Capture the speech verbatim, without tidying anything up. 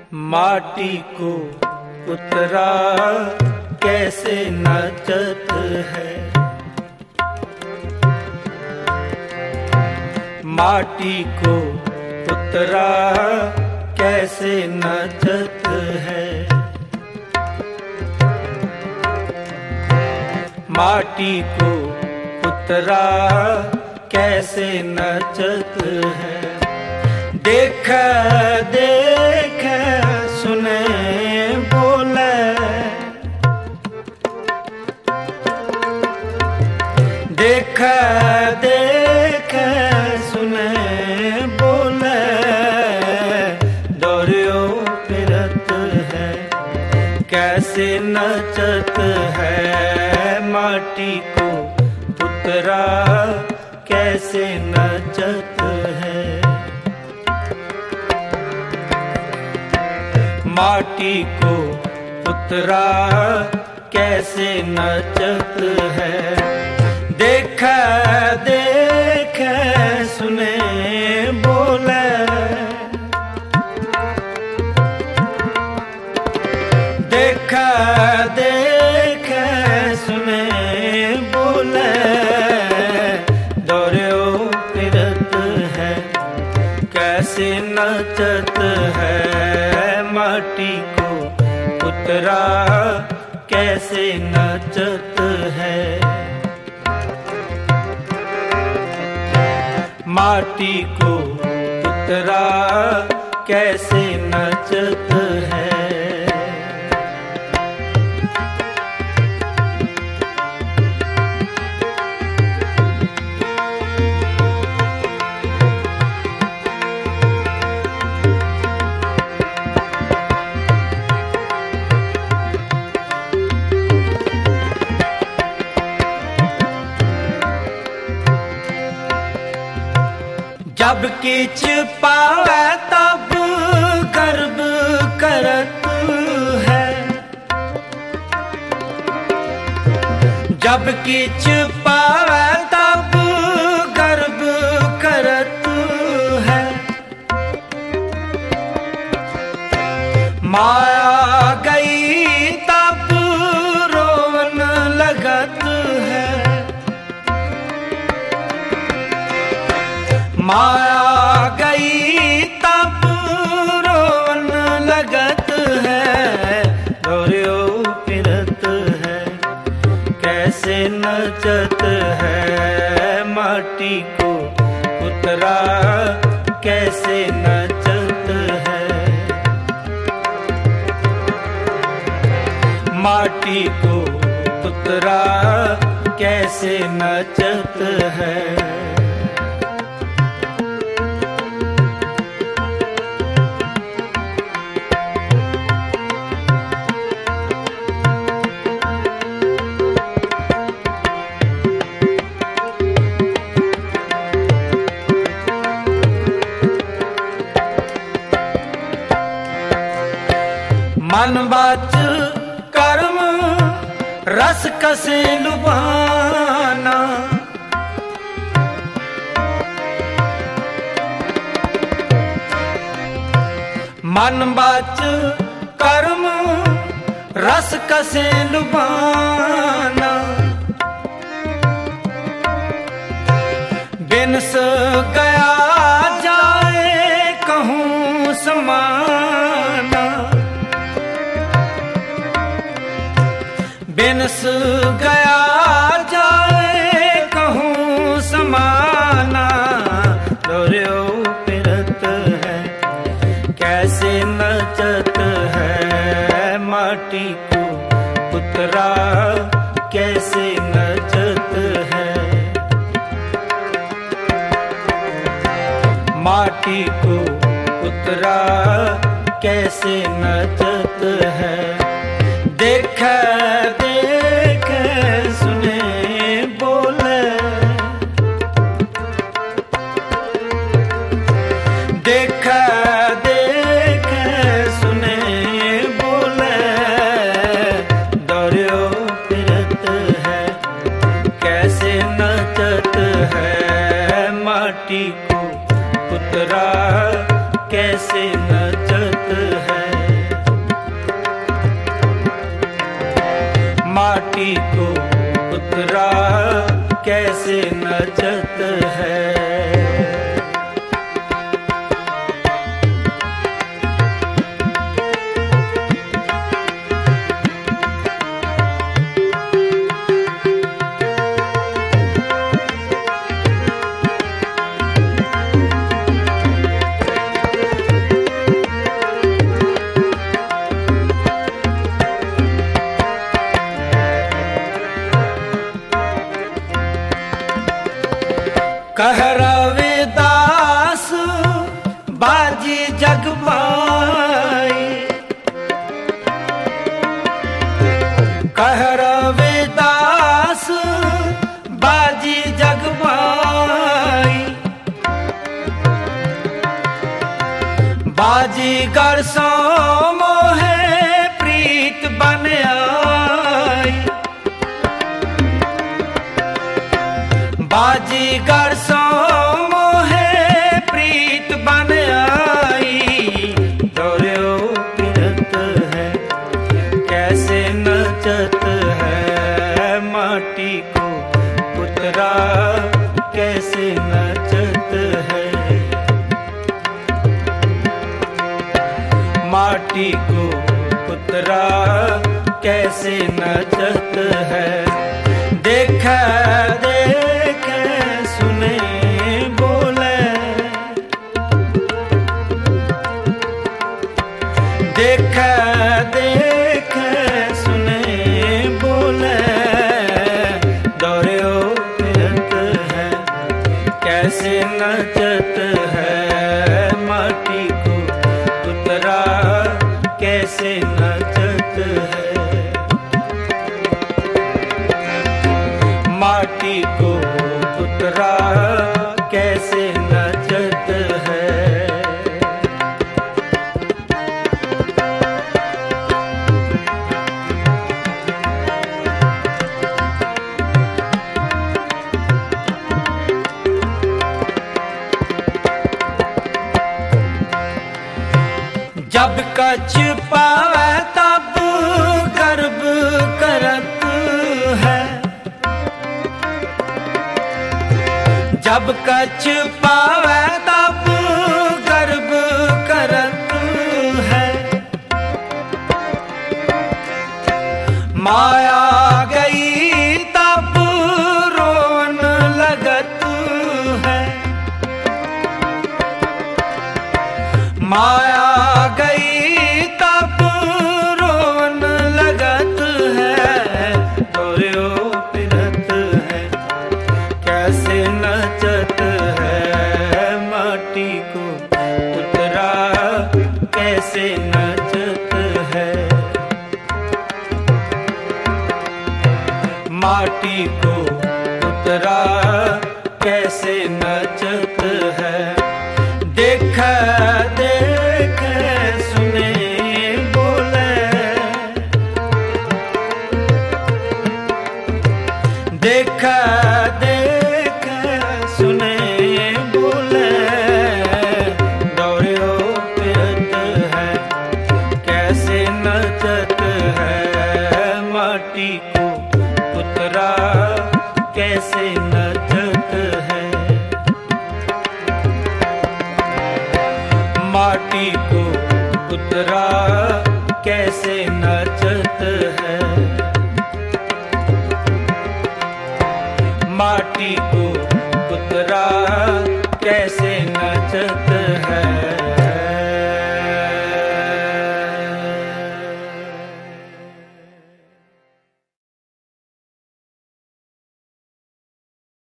माटी को उतरा कैसे नचत है। माटी को उतरा कैसे नचत है। माटी को उतरा कैसे नचत है। देख देख सुने बोले, देख देख सुने बोले, दौड़ो फिरत है कैसे नचत है। माटी को उतरा कैसे नचत है। माटी को उतरा कैसे नचत है। देख देख सुने बोले, देख देख सुने बोले, दौड़ो फिरत है कैसे नचत है। माटी को उतरा कैसे नचत है। माटी को उतरा कैसे नचत है। जब किछ पावे तब गर्व करत है। जब किछ पावे तब गर्व करत है। माया गई तब रोवन लगत है। माया गई तब रोवन लगत है। दौड़ो फिरत है कैसे नचत है। माटी को उतरा कैसे नचत है। माटी को उतरा कैसे नचत है। मन बाच कर्म रस कसे लुभाना। मन बाच कर्म रस कसे लुभाना। बिनस गया जाए कहूँ समाना। बिनस गया जाए कहूँ समाना। दौड़ो फिरत है कैसे नचत है। माटी को उतरा कैसे नचत है। माटी को उतरा कैसे नचत है। देख देख सुने बोले, देख देख सुने बोले, दौड़ो फिरत है कैसे नचत है। माटी को उतरा कैसे नचत है। नचत है। कह रविदास बाजी जग माई, कह रविदास बाजी जग माई, बाजीगर सो मोहे प्रीत बन आई, बाजीगर सो मोहे प्रीत बन आई। दौड़ो फिरत है कैसे नचत है, माटी को पुतरा कैसे नचत है, माटी को पुतरा कैसे नचत है। देख देख सुने बोले, देख देख सुने बोले, दौड़ो फिरत है कैसे नचत है, माटी को पुतरा कैसे नचत है, माटी को पुतरा कैसे नचत है। जब कछ पावे तब गर्व करत है, जब कछ पावे तब गर्व करत है, माया गई तब रोन लगत है, माया गई तब रोन लगत है। दौड़ो फिरत है कैसे नचत है, माटी को पुतरा कैसे नचत है, माटी को पुतरा कैसे नचत है। देख देख सुने बोले, देख देख सुने बोले, दौड़ो फिरत है कैसे नचत है, माटी को पुतरा कैसे नचत है, माटी को पुतरा कैसे नचत है।